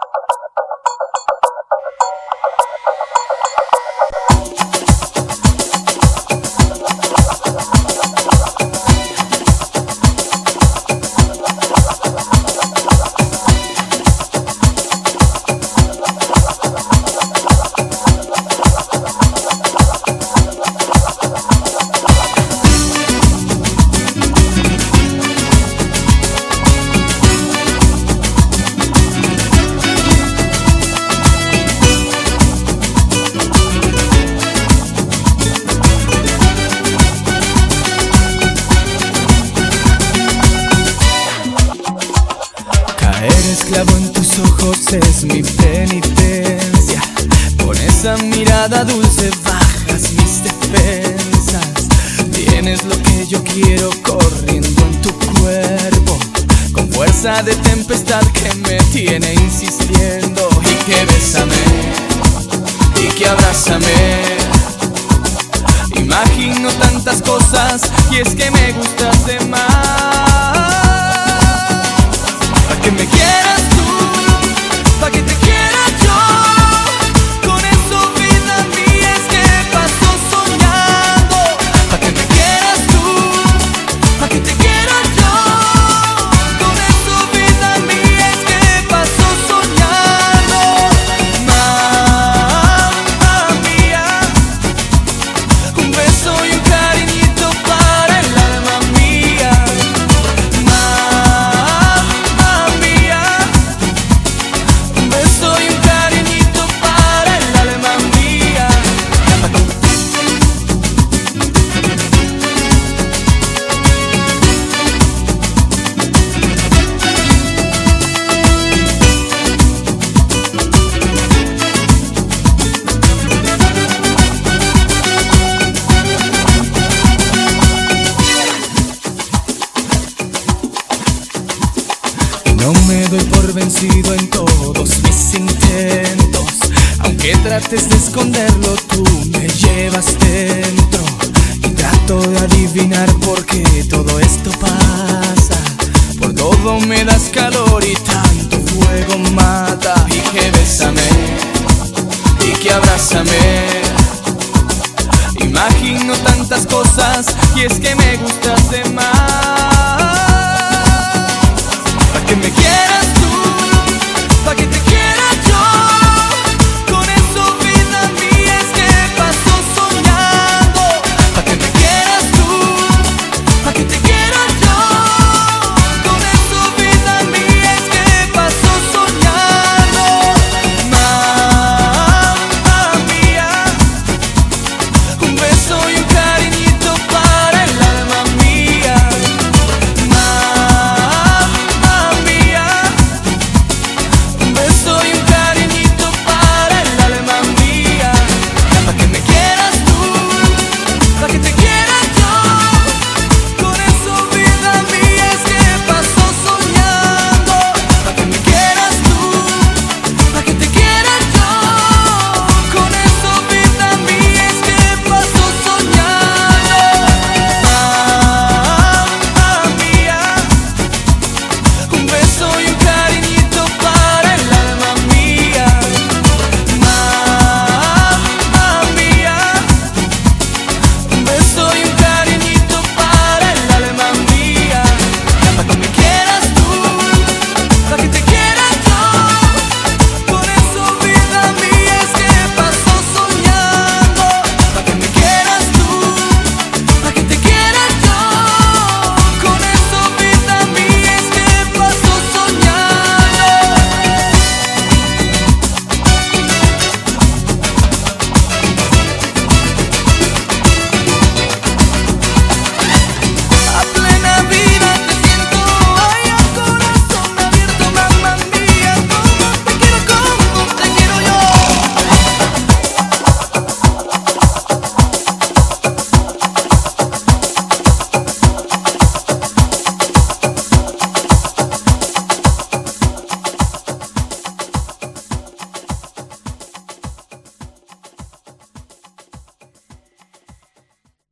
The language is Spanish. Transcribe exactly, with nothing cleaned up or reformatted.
Esclavo en tus ojos es mi penitencia. Con esa mirada dulce bajas mis defensas. Tienes lo que yo quiero corriendo en tu cuerpo, con fuerza de tempestad que me tiene insistiendo. Y que bésame, y que abrázame. Imagino tantas cosas y es que me gustas de más. Pa' que me quieras tú, pa' que te quiera yo. Con eso vida mía es que paso soñando. Pa' que me quieras tú, pa' que te quiera yo. Con eso vida mía es que paso soñando. Mamma mía, un beso y un cariñito para el alma mía. No me doy por vencido en todos mis intentos. Aunque trates de esconderlo, tú me llevas dentro. Y trato de adivinar por qué todo esto pasa. Por todo me das calor y tanto fuego mata. Y que bésame, y que abrázame. Imagino tantas cosas y es que me gustas de más. Que me quieras.